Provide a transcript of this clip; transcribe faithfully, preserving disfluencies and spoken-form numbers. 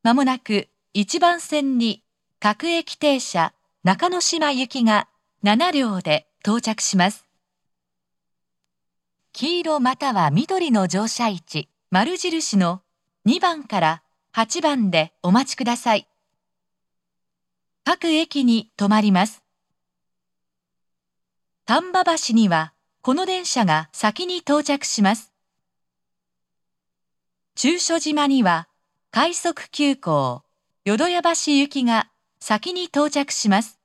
まもなくいちばん線に各駅停車中之島行きがなな両で到着します。黄色または緑の乗車位置、丸印のにばんからはちばんでお待ちください。各駅に停まります。丹波橋にはこの電車が先に到着します。中所島には快速急行淀屋橋行きが先に到着します。